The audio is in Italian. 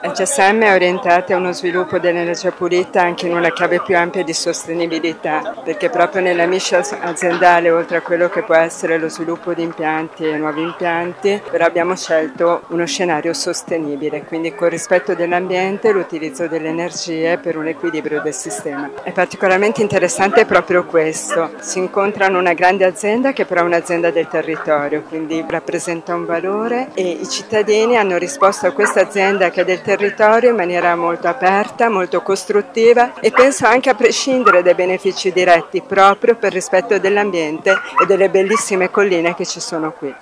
GSM è orientata a uno sviluppo dell'energia pulita anche in una chiave più ampia di sostenibilità, perché proprio nella mission aziendale, oltre a quello che può essere lo sviluppo di impianti e nuovi impianti, però abbiamo scelto uno scenario sostenibile, quindi con rispetto dell'ambiente e l'utilizzo delle energie per un equilibrio del sistema. È particolarmente interessante proprio questo, si incontrano una grande azienda che però è un'azienda del territorio, quindi rappresenta un valore e i cittadini hanno risposto a questa azienda che è del territorio in maniera molto aperta, molto costruttiva e penso anche a prescindere dai benefici diretti proprio per rispetto dell'ambiente e delle bellissime colline che ci sono qui.